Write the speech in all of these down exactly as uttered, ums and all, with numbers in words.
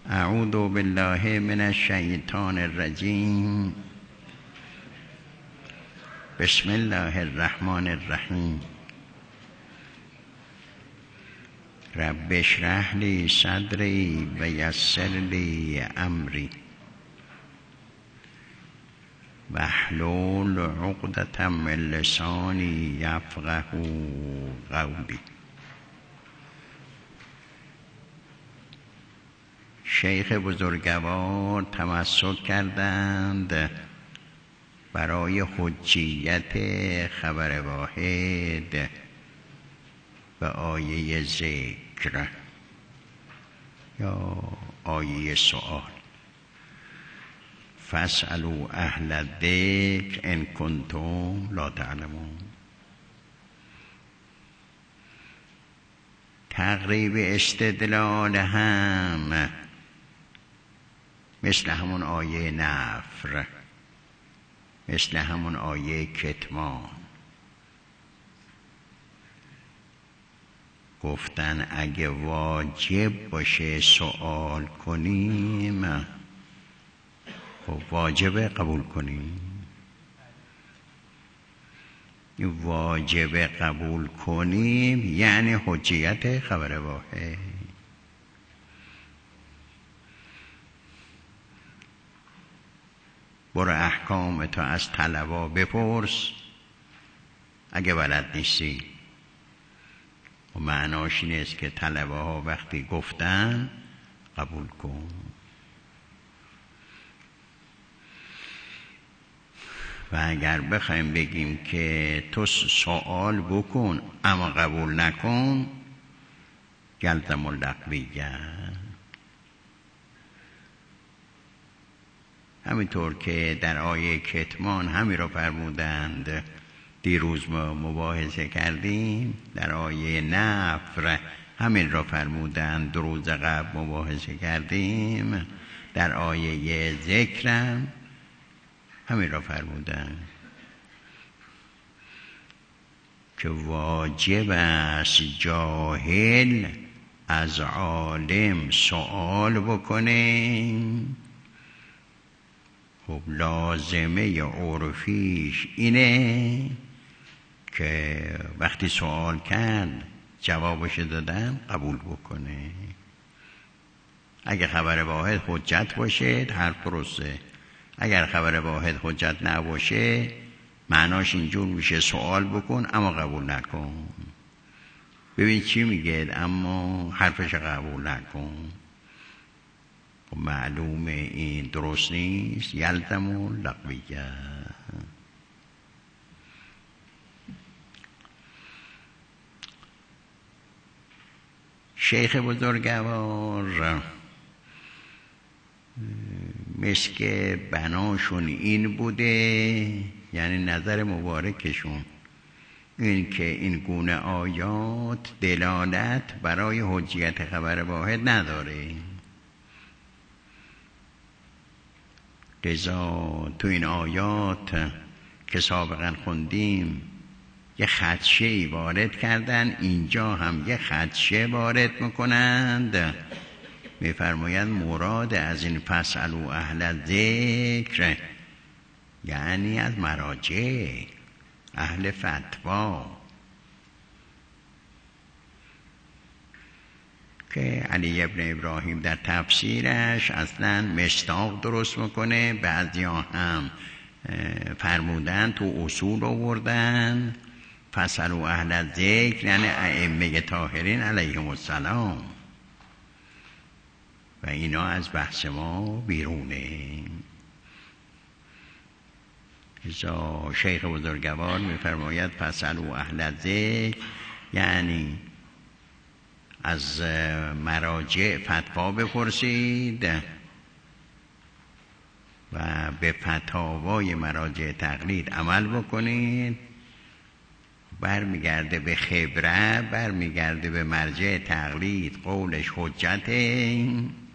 اعوذ بالله من الشیطان الرجیم. بسم الله الرحمن الرحیم. رب اشرح لی صدری و یسر لی امری واحلل عقدة من لسانی یفقهوا قولی. شیخ بزرگوار تمسک کردند برای حجیت خبر واحد و آیه ذکر یا آیه سؤال. فاسألوا اهل الذکر ان کنتم لا تعلمون. تقریب استدلال هم مثل همون آیه نفر، مثل همون آیه کتمان. گفتن اگه واجب باشه سوال کنیم، خب واجب قبول کنیم. واجب قبول کنیم یعنی حجیت خبر واحد. برو احکام تو از طلبا بپرس اگه بلد نیستی. و معناش این است که طلباها وقتی گفتن قبول کن. و اگر بخوایم بگیم که تو سوال بکن اما قبول نکن، یلزم اللغویه. همینطور که در آیه کتمان همین را فرمودند، دیروز ما مباحثه کردیم. در آیه نفر همین را فرمودند، دو روز قبل مباحثه کردیم. در آیه ذکرم همین را فرمودند که واجب است جاهل از عالم سوال بکنه. خب لازمه عرفیش اینه که وقتی سوال کرد جوابش دادن قبول بکنه. اگه خبر واحد حجت باشه حرف درسته، اگر خبر واحد حجت نباشه معناش اینجور میشه سوال بکن اما قبول نکن. ببین چی میگه اما حرفش قبول نکن. خب معلومه این درست نیست. یلزم اللغویه. شیخ بزرگوار مثل که بناشون این بوده، یعنی نظر مبارکشون این که این گونه آیات دلالت برای حجیت خبر واحد نداره. لذا تو این آیات که سابقا خوندیم یه خدشه‌ای وارد کردن، اینجا هم یه خدشه وارد میکنند. میفرمایند مراد از این فاسألوا اهل الذکر یعنی از مراجع اهل فتوا، که علی ابن ابراهیم در تفسیرش اصلا مشتاق درست میکنه. بعضیا هم فرمودن تو اصول آوردن فاسألوا اهل الذکر یعنی ائمه طاهرین علیهم السلام، و اینا از بحث ما بیرونه. ازا شیخ بزرگوار میفرماید فاسألوا اهل الذکر یعنی از مراجع فتوا بپرسید و به فتاوای مراجع تقلید عمل بکنید. برمیگرده به خبره، برمیگرده به مرجع تقلید، قولش حجته.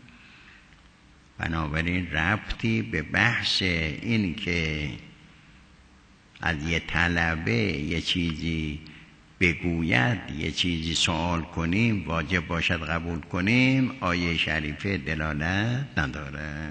بنابراین ربطی به بحث این که از یه طلبه یه چیزی بگوید یه چیزی سوال کنیم واجب باشد قبول کنیم، آیه شریفه دلالت نداره.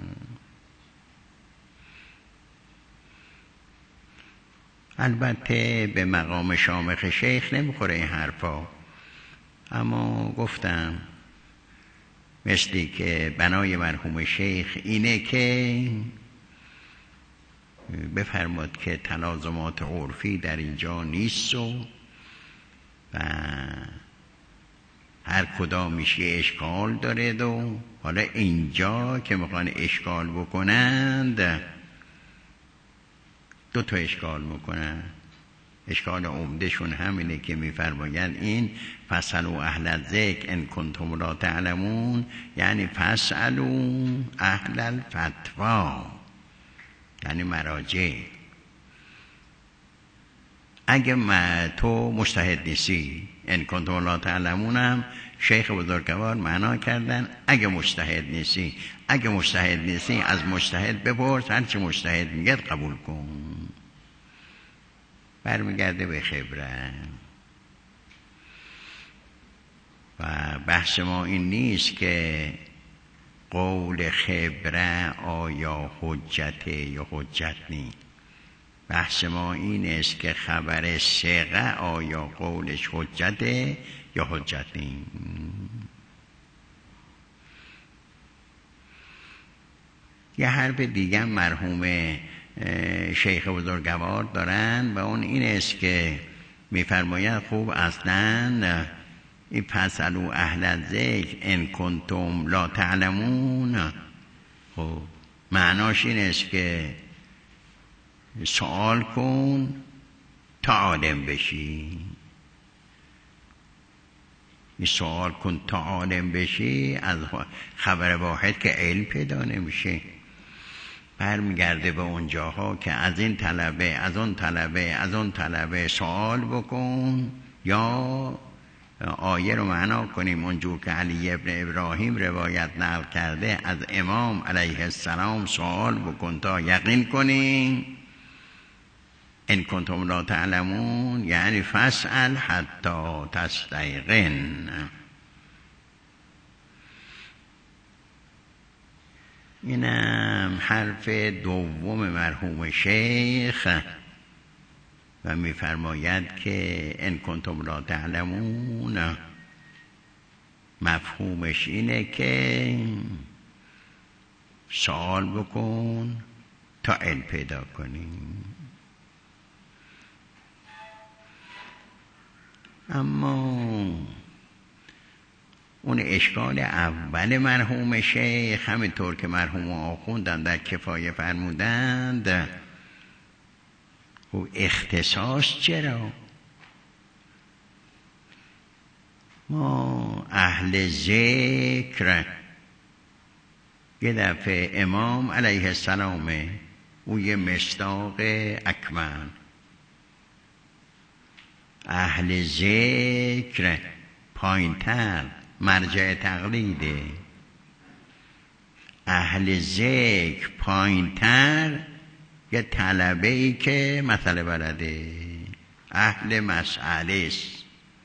البته به مقام شامخ شیخ نمیخوره این حرفا، اما گفتم مثلی که بنای مرحوم شیخ اینه که بفرماد که تلازمات عرفی در اینجا نیست و و هر کدامش یه اشکال داره و حالا اینجا که میخوان اشکال بکنند دو تا اشکال میکنن. اشکال عمدهشون همینه که میفرمایند این فاسألوا اهل الذکر ان کنتم لا تعلمون، یعنی فاسألوا اهل الفتوا، یعنی مراجع. اگه ما تو مجتهد نیستی، ان کنتم لا تعلمون هم شیخ بزرگوار معنا کردن اگه مجتهد نیستی. اگه مجتهد نیستی از مجتهد بپرس، هرچی مجتهد میگه قبول کن. برمیگرده به خبره. و بحث ما این نیست که قول خبره آیا حجته یا حجت نیست. بحث ما این است که خبر ثقه آیا قولش حجته یا حجت نیست. یه حرف دیگه مرحوم شیخ بزرگوار دارن و اون این است که میفرماید خوب اصلا این فاسألوا اهل الذکر ان کنتم لا تعلمون، خب معناش این است که سوال کن تا عالم بشی. این سوال کن تا عالم بشی از خبر واحد که علم پیدا نمیشه. برمیگرده به اونجاها که از این طلبه از اون طلبه از اون طلبه سوال بکن، یا آیه رو معنا کنیم اونجور که علی ابن ابراهیم روایت نقل کرده از امام علیه السلام سوال بکن تا یقین کنیم. ان کنتم لا تعلمون یعنی فاسأل حتی تستیقن. اینم حرف دوم مرحوم شیخ و میفرماید که ان کنتم لا تعلمون مفهومش اینه که سوال بکن تا علم پیدا کنیم. اما اون اشکال اول مرحوم شیخ همینطور که مرحوم آخوندن در کفایه فرمودند، و اختصاص چرا؟ ما اهل ذکر یه دفعه امام علیه السلامه او یه مصداق اکمل، اهل ذکر پایین‌تر مرجع تقلیده، اهل ذکر پایین‌تر یه طلبه ای که مسئله بلده، اهل مسئله است.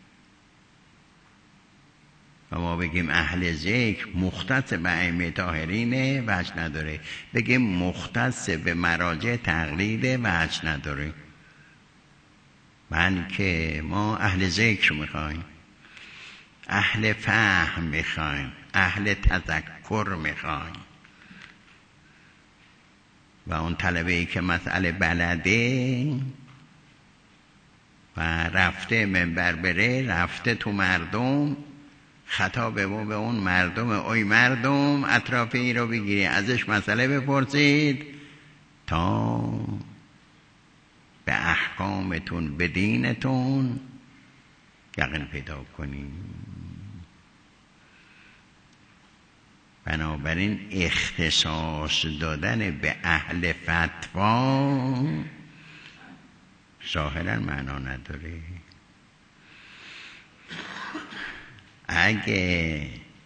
و ما بگیم اهل ذکر مختص به ائمه طاهرینه وجه نداره، بگیم مختص به مراجع تقلیده وجه نداره. بلکه ما اهل ذکر میخوایم، اهل فهم میخوایم، اهل تذکر میخوایم. و اون طلبه ای که مسئله بلده و رفته منبر بره، رفته تو مردم خطاب به اون مردم، اوی مردم اطراف این رو بگیری ازش مسئله بپرسید تا به احکامتون به دینتون یقین پیدا کنیم. بنابراین اختصاص دادن به اهل فتوا ظاهرا معنا نداره. اگه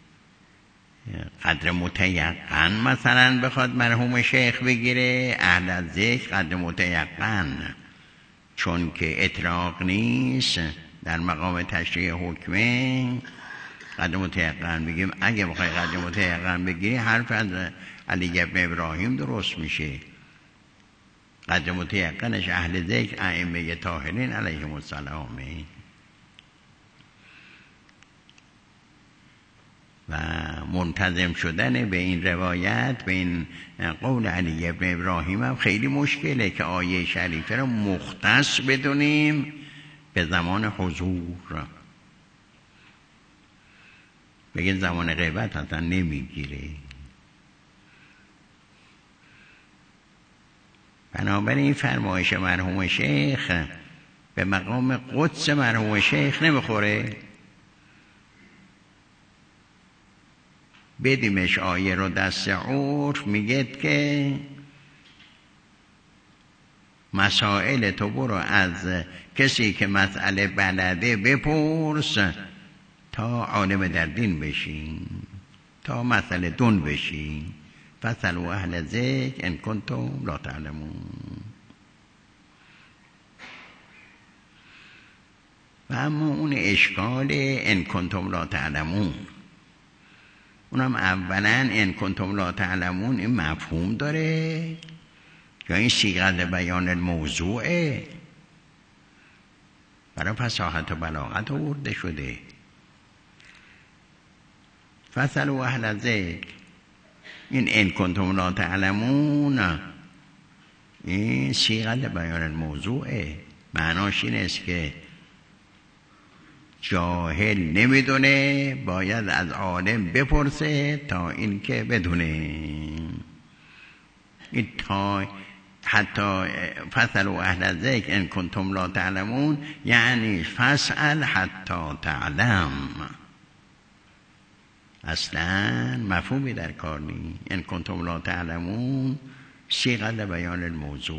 قدر متیقن مثلا بخواد مرحوم شیخ بگیره، اهل ذکر قدر متیقن چون که اطلاق نیست در مقام تشریع حکمه قدر متیقن میگیم اگه بخوای قدر متیقن بگیری حرف از علی ابن ابراهیم درست میشه. قدر متیقنش اهل ذکر ائمه طاهرین علیهم السلام و منتظم شدن به این روایت، به این قول علی ابن ابراهیم هم خیلی مشکله که آیه شریفه رو مختص بدونیم به زمان حضور. بگید زمان غیبت اصلا نمیگیره. بنابراین فرمایش مرحوم شیخ به مقام قدس مرحوم شیخ نمیخوره. بدیمش آیه رو دست عرف میگه که مسائل تو برو از کسی که مسئله بلده بپرس تا عالم در دین بشین، تا مسئله دون بشین. فاسألوا اهل الذکر ان کنتم لا تعلمون. و اما اون اشکال ان کنتم لا تعلمون، اونم اولا ان کنتم لا تعلمون این مفهوم داره یا این صیغه بیان الموضوعه؟ برای فصاحت و بلاغت آورده شده. فاسألوا اهل الذکر، این ان کنتم لا تعلمون این صیغه بیان الموضوعه. معناش این است که جاهل نمیدونه، باید از عالم بپرسه تا این که بدونه. این تا حتی فاسألوا اهل الذکر ان کنتم لا تعلمون یعنی فاسأل حتی تعلم. اصلا مفهومی در کار نیست. ان کنتم لا تعلمون صیغه بیان الموضوع.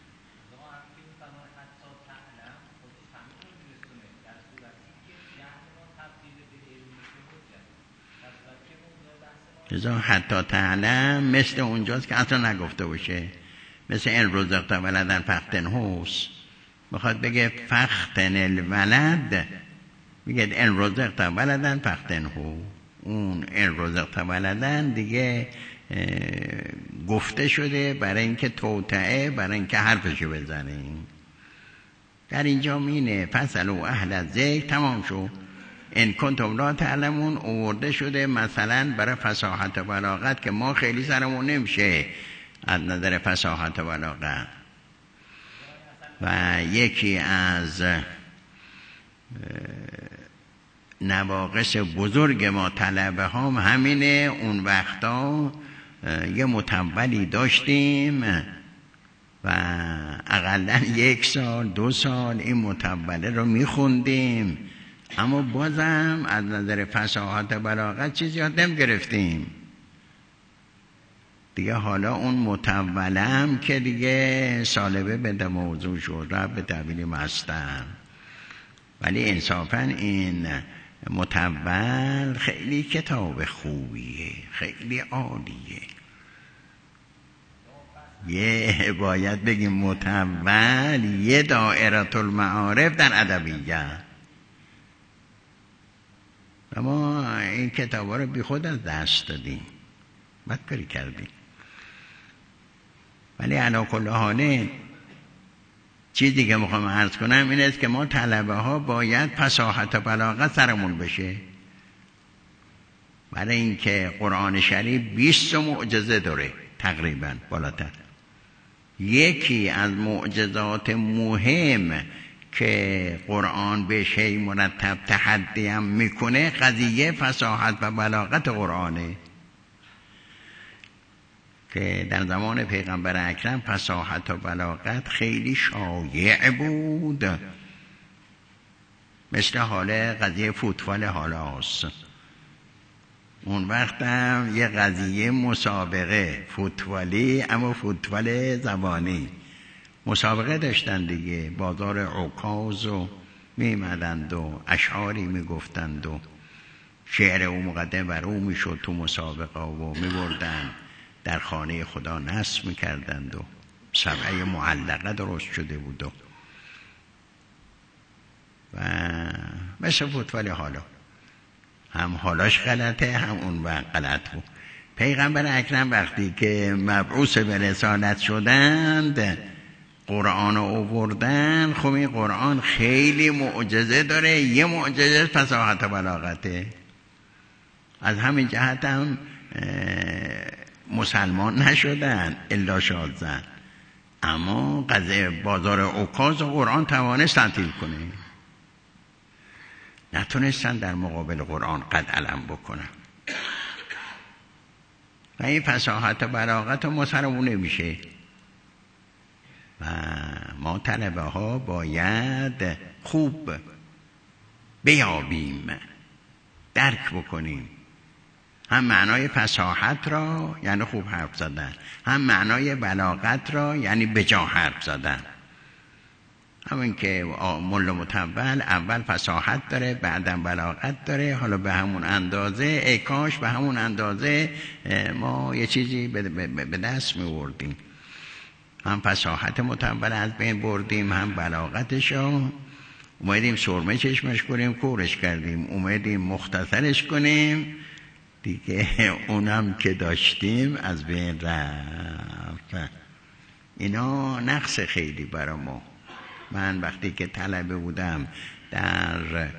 لذا حتی تعلم مثل اونجاست که اصلا نگفته باشه، مثل این رزقت ولدن فختنهوس بخواد بگه فختن الولد میگه این رزقت ولدن فختنهو. اون این رزقت ولدن دیگه گفته شده برای اینکه توطئه، برای اینکه حرفشو بزنیم. در اینجا مینه فاسألوا اهل الذکر تمام شد. ان کنتم لا تعلمون آورده شده مثلا برای فصاحت و بلاغت که ما خیلی سرمون نمیشه از نظر فصاحت و بلاغت. و یکی از نواقص بزرگ ما طلبه هم همینه. اون وقتا یه متولی داشتیم و اقلا یک سال دو سال این متوله رو میخوندیم، اما بازم از نظر فصاحت و بلاغت چیزی یاد نمی گرفتیم دیگه. حالا اون متولم که دیگه سالبه به موضوع شد رفت به تعبیر مستر. ولی انصافا این متول خیلی کتاب خوبیه، خیلی عالیه. یه باید بگیم متول یه دائره المعارف در ادبیات. و ما این کتاب رو بی خود از دست دادیم، بد کاری کردیم. ولی علا کل حاله چیزی که میخوام عرض کنم این است که ما طلبه ها باید فصاحت و بلاغت سرمون بشه، برای اینکه قرآن شریف بیست معجزه داره تقریبا بالاتر. یکی از معجزات مهم که قرآن به شیء مرتب تحدی هم میکنه قضیه فصاحت و بلاغت قرآنه که در زمان پیغمبر اکرم فصاحت و بلاغت خیلی شایع بود، مثل حال قضیه فوتبال حالاست. اون وقت هم یه قضیه مسابقه فوتبالی، اما فوتبال زبانی مسابقه داشتن دیگه. بازار عکاظ و میمدند و اشعاری میگفتند و شعر او مقدم بر او میشد تو مسابقه و میبردن در خانه خدا نصب میکردند و سبعه معلقه درست شده بود و و مثل بود. ولی حالا هم حالاش غلطه، هم اون وقت غلط بود. پیغمبر اکرم وقتی که مبعوث به رسالت شدند، قرآن رو آوردن. خب این قرآن خیلی معجزه داره. یه معجزه فصاحت و بلاغته. از همین جهت هم مسلمان نشدن الا شاذن، اما قضیه بازار اوکاز و قرآن توانست تعطیل کنه. نتونستن در مقابل قرآن قد علم بکنن. و این فصاحت و بلاغت ما سرمون نمیشه و ما طلبه ها باید خوب بیابیم، درک بکنیم، هم معنای فصاحت را یعنی خوب حرف زدن، هم معنای بلاغت را یعنی بجا حرف زدن. همین که ملا متول اول فصاحت داره، بعدم بلاغت داره. حالا به همون اندازه، ای کاش به همون اندازه ما یه چیزی به دست می‌آوردیم. هم فصاحت متول از بین بردیم، هم بلاغتشو. اومدیم سرمه چشمش کنیم، کورش کردیم. اومدیم مختصرش کنیم، دیگه اونم که داشتیم از بین رفت. اینا نقص خیلی برا ما. من وقتی که طلبه بودم در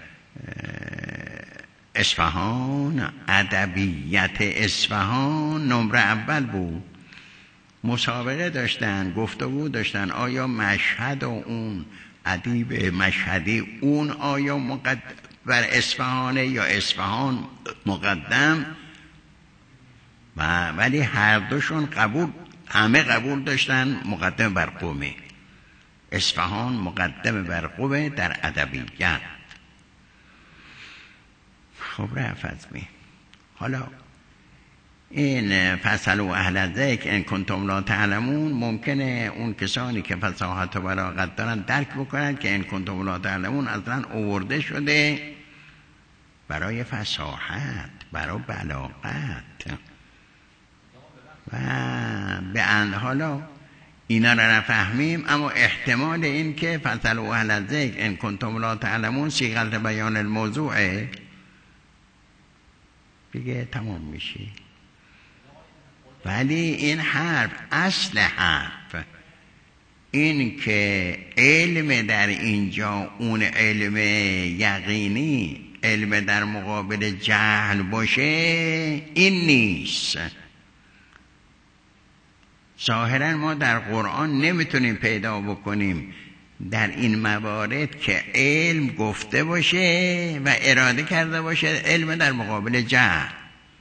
اصفهان، ادبیت اصفهان نمره اول بود. مسابقه داشتن، گفتگو داشتن، آیا مشهد و اون ادیب مشهدی اون آیا مقدم بر اصفهانه یا اصفهان مقدم؟ و ولی هر دوشون قبول، همه قبول داشتن مقدم بر قومه. اصفهان مقدم بر قومه در ادبیات. خب رفت از می. حالا این فصل و اهل ذکر ان کنتم لا تعلمون، ممکنه اون کسانی که فصاحت و بلاغت دارن درک بکنن که ان کنتم لا تعلمون اصلا آورده شده برای فصاحت، برای بلاغت. و به اند حالا اینا را نفهمیم، اما احتمال این که فصل و اهل ذکر ان کنتم لا تعلمون صیغه بیان الموضوعه دیگه تمام میشه. ولی این حرف، اصل حرف این که علم در اینجا اون علم یقینی، علم در مقابل جهل باشه، این نیست. ظاهرا ما در قرآن نمیتونیم پیدا بکنیم در این موارد که علم گفته باشه و اراده کرده باشه علم در مقابل جهل.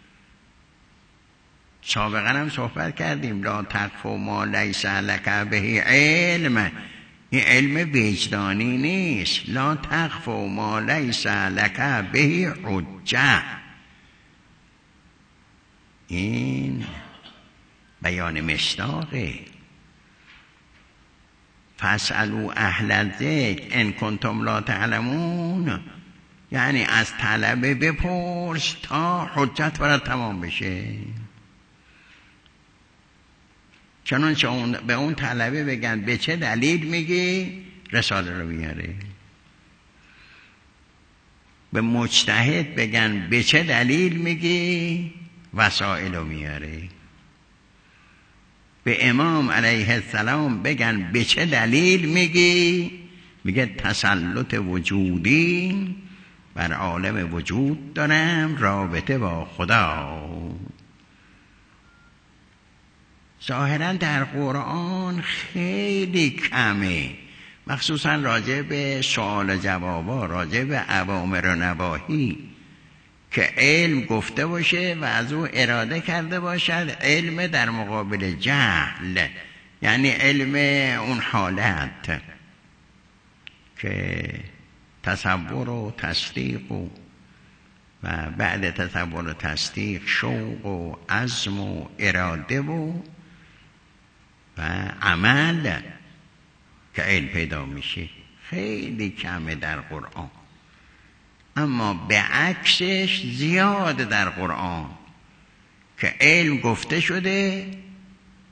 سابقا هم صحبت کردیم لا تقف ما لیس لک به علم. این علم وجدانی نیست. لا تقف ما لیس لک به حجه. این بیان مصداقه. فاسألوا اهل الذکر ان کنتم لا تعلمون، یعنی از طلبه بپرس تا حجت برات تمام بشه. چنانچه اون به اون طلبه بگن به چه دلیل میگی، رساله رو میاره. به مجتهد بگن به چه دلیل میگی، وسائل رو میاره. به امام علیه السلام بگن به چه دلیل میگی، میگه تسلط وجودی بر عالم وجود دارم، رابطه با خدا. ظاهرا در قرآن خیلی کمه، مخصوصا راجع به سوال جوابا، راجع به اوامر و نواهی، که علم گفته باشه و از او اراده کرده باشد علم در مقابل جهل، یعنی علم اون حالت که تصور و تصدیق و و بعد تصور و تصدیق شوق و عزم و اراده و و عمل که علم پیدا میشه. خیلی کمه در قرآن، اما به عکسش زیاد در قرآن که علم گفته شده،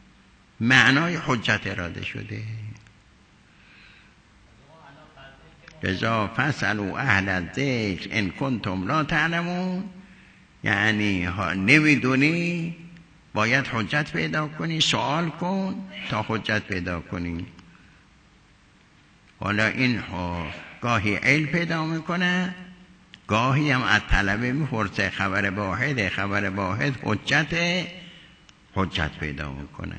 معنای حجت اراده شده. لذا فاسألوا اهل الذکر ان کنتم لا تعلمون، یعنی نمیدونی باید حجت پیدا کنی، سوال کن تا حجت پیدا کنی. حالا این گاهی علم پیدا میکنه، گاهی هم از طلبه میپرسه خبر واحد، خبر واحد حجت حجت پیدا میکنه.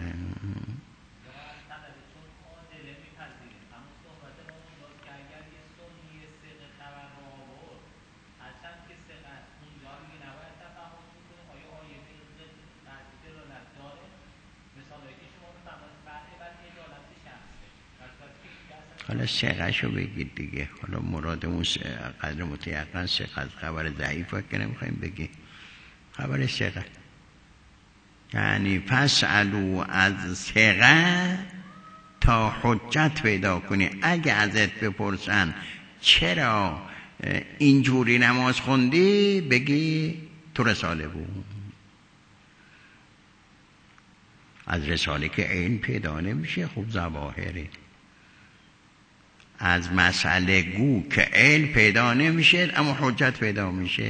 حالا ثقه‌شو بگید دیگه. حالا مرادمون قدر متیقن ثقه، خبر ضعیف که نمیخوایم بگیم، خبر ثقه. یعنی فاسألوا از ثقه تا حجت پیدا کنی. اگه ازت بپرسن چرا اینجوری نماز خوندی، بگی تو رساله بود. از رساله که عین پیدا نمیشه، خب ظواهره. از مسئله گو که علم پیدا نمیشه اما حجت پیدا میشه.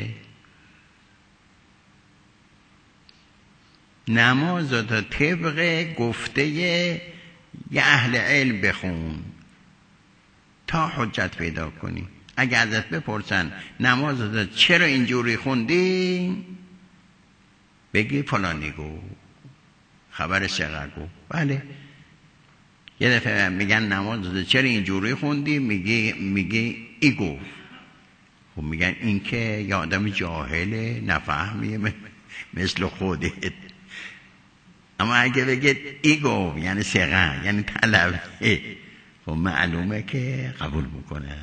نماز تا طبق گفته یه اهل علم بخون تا حجت پیدا کنی. اگه ازت بپرسن نماز تا چرا اینجوری خوندی، بگی فلانی گو، خبر ثقه گو. بله. یه دفعه میگن نماز چرا اینجوری خوندی، میگی میگی ای گفت. خب میگن این که یه آدم جاهله نفهمیه مثل خودت. اما اگه بگید ای گفت یعنی ثقه، یعنی طلبه، خب معلومه که قبول میکنه.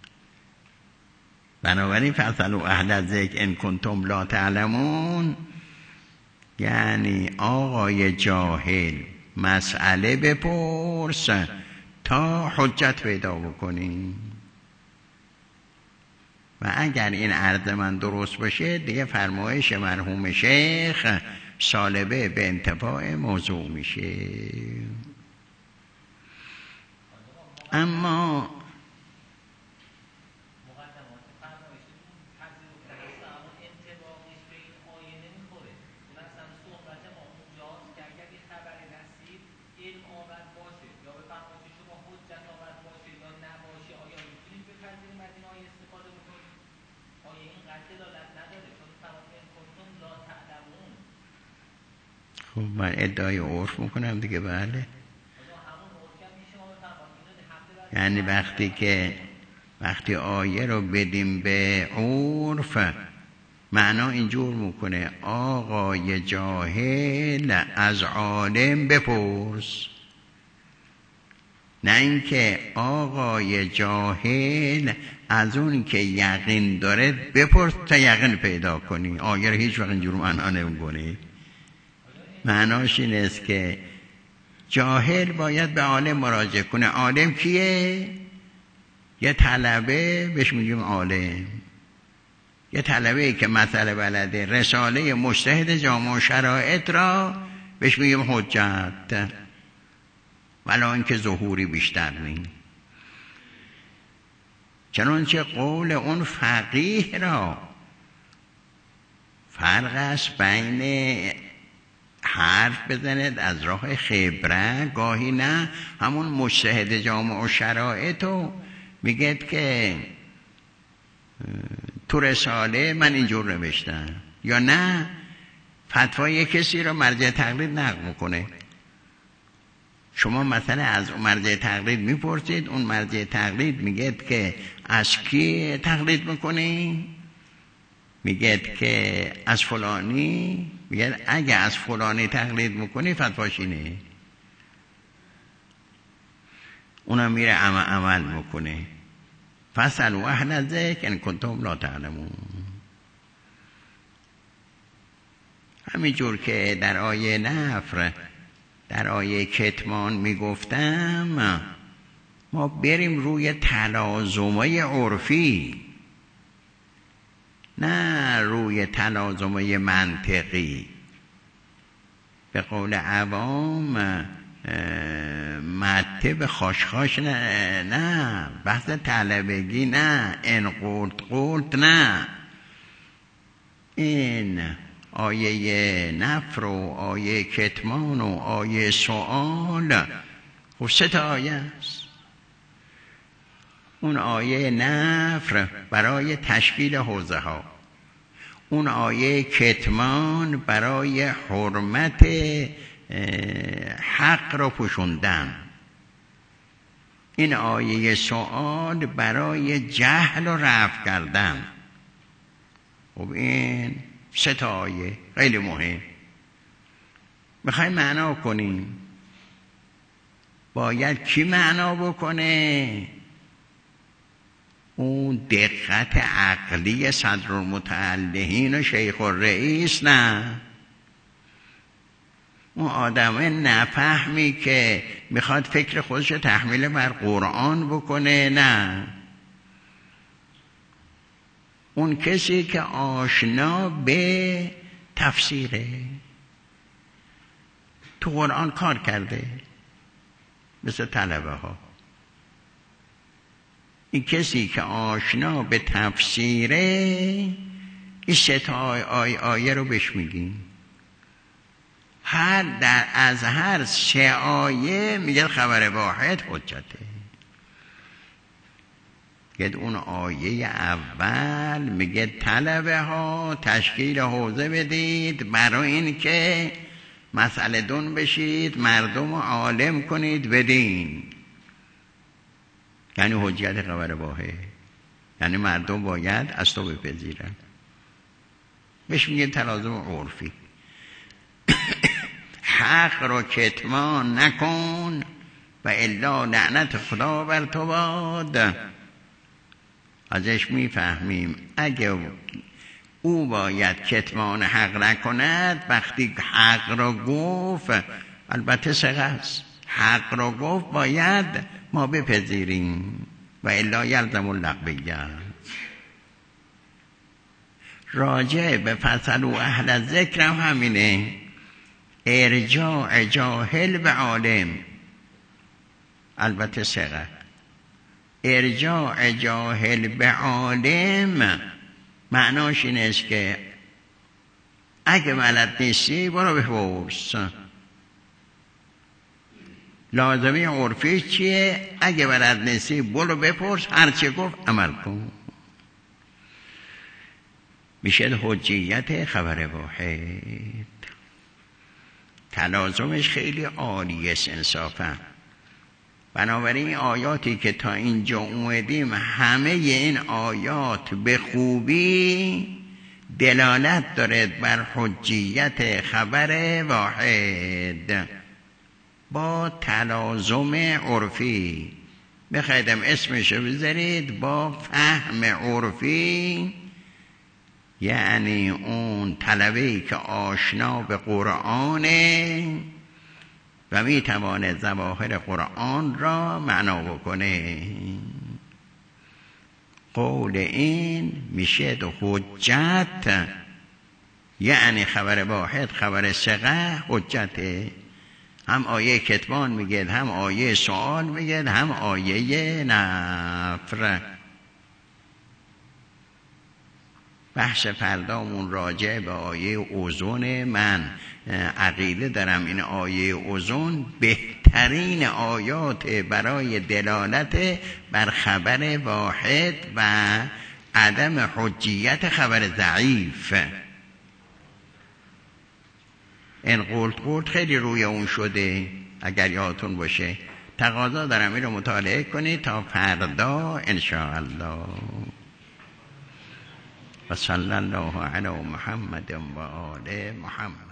بنابراین فاسألوا اهل الذکر ان کنتم لا تعلمون، یعنی آقای جاهل مسئله بپرس تا حجت پیدا بکنی. و اگر این عرض من درست باشه دیگه فرمایش مرحوم شیخ سالبه به انتفاع موضوع میشه. اما خب من ادعای عرف میکنم دیگه. بله، یعنی وقتی که وقتی آیه رو بدیم به عرف، معنا اینجور میکنه آقای جاهل از عالم بپرس، نه اینکه آقای جاهل از اون که یقین داره بپرس تا یقین پیدا کنی. آیه رو هیچ وقت اینجور معنا نمیکنه. معناش این است که جاهل باید به عالم مراجعه کنه. عالم کیه؟ یه طلبه بهش میگیم عالم، یه طلبه که مسئله بلده، رساله مجتهد جامع شرایط را بهش میگیم حجت، ولی اینکه ظهوری بیشتر نیم. چنانچه قول اون فقیه را فرق است بین حرف بزند از راه خبره، گاهی نه همون مجتهد جامع و شرایطو میگه که تو رساله من اینجور نوشتم، یا نه فتوای کسی رو مرجع تقلید نقل میکنه. شما مثلا از اون مرجع تقلید میپرسید، اون مرجع تقلید میگه که از کی تقلید میکنی؟ میگه که از فلانی. میگه اگه از فلانی تقلید میکنی فتواش اینه. اونم میره عمل, عمل میکنه. فاسألوا اهل الذکر ان کنتم لا تعلمون. همینجور که در آیه نفر، در آیه کتمان میگفتم، ما بریم روی تلازمه عرفی، نه روی تلازمه منطقی. به قول عوام مته به خاشخاش نه نه بحث طلبگی نه این قلت قلت نه. این آیه نفر و آیه کتمان و آیه سؤال خب سه تا آیه است. اون آیه نفر برای تشکیل حوزه ها، اون آیه کتمان برای حرمت حق را پوشوندن، این آیه سؤال برای جهل و رفع کردن. خب این سه تا آیه خیلی مهم. میخوایم معنا کنیم، باید کی معنا بکنه؟ اون دقت عقلی صدرالمتعلهین و شیخ الرئیس نه، اون آدم نفهمی که میخواد فکر خودش تحمیل بر قرآن بکنه نه، اون کسی که آشنا به تفسیره، تو قرآن کار کرده مثل طلبه ها. این کسی که آشنا به تفسیره این سه تا آیه, آیه, آیه رو بهش میگیم. هر در از هر سه آیه میگه خبر واحد حجته. میگه اون آیه اول میگه طلبه ها تشکیل حوزه بدید برای این که مسئله دون بشید، مردم عالم کنید بدین، یعنی حجت خبر واحد، یعنی مردم باید از تو بپذیرن. بهش میگه تلازم عرفی. حق رو کتمان نکن و الا لعنت خدا بر تو باد. ازش میفهمیم اگه او باید کتمان حق نکند، وقتی حق را گفت، البته سقه است، حق را گفت باید ما بپذیریم و الا یلزم اللغویه. راجع به فصل و اهل ذکر هم همینه، ارجاع جاهل به عالم، البته سقه. ارجاع جاهل به عالم معناش این است که اگه بلد نیستی برو بپرس. لازمی عرفی چیه؟ اگه بلد نیستی برو بپرس، هرچه گفت عمل کن. میشه حجیت خبر واحد. تلازمش خیلی عالیه انصافا. بنابراین این آیاتی که تا اینجا اومدیم، همه این آیات به خوبی دلالت دارد بر حجیت خبر واحد با تلازم عرفی. بخیدم اسمشو بذارید با فهم عرفی، یعنی اون طلبه‌ای که آشنا به قرآنه و میتواند ظواهر قرآن را معنا بکنه. قول این میشه دو حجت، یعنی خبر واحد خبر ثقه حجته. هم آیه کتمان میگه، هم آیه سؤال میگه، هم آیه نفر. بحث فردامون راجع به آیه اوزون. من عقیده دارم این آیه اوزون بهترین آیات برای دلالت بر خبر واحد و عدم حجیت خبر ضعیف. این قلت قلت خیلی روی اون شده، اگر یادتون باشه. تقاضا دارم این رو مطالعه کنید تا فردا انشاءالله. و صلی الله علی محمد و آل محمد.